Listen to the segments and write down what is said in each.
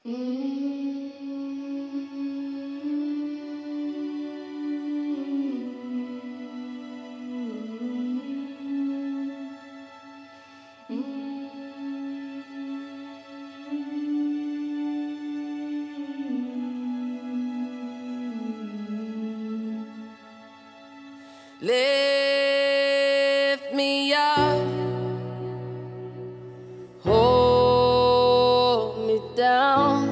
Lift me up, hold me down,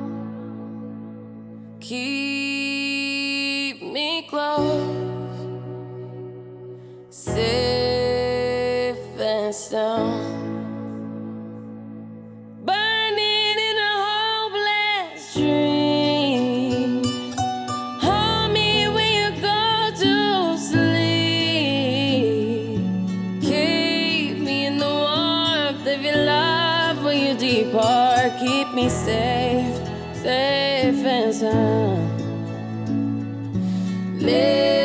keep me close, safe and sound. Burning in a hopeless dream, hold me when you go to sleep. Keep me in the warmth of your love when you depart. Keep me safe, safe and sound.